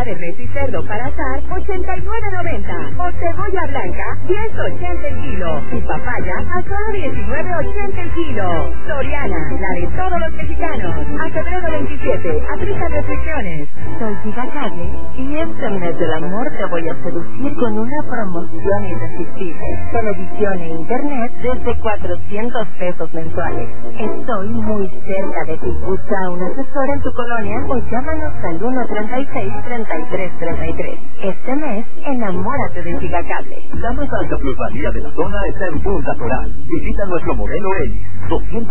de res y cerdo para asar, $89.90. O cebolla blanca, $10.80 el kilo. Y papaya a solo $19.80 el kilo. Soriana, la de todos los mexicanos. A febrero 27, aplica restricciones. Soy Gigacable y este mes del amor te voy a seducir con una promoción irresistible. Televisión e internet desde $400 mensuales. Estoy muy cerca de ti. Busca un asesor en tu colonia o llámanos al 136-3333. Este mes, enamórate de Gigacable. La más alta plusvalía de la zona está en Punta Coral. Visita nuestro modelo X, 200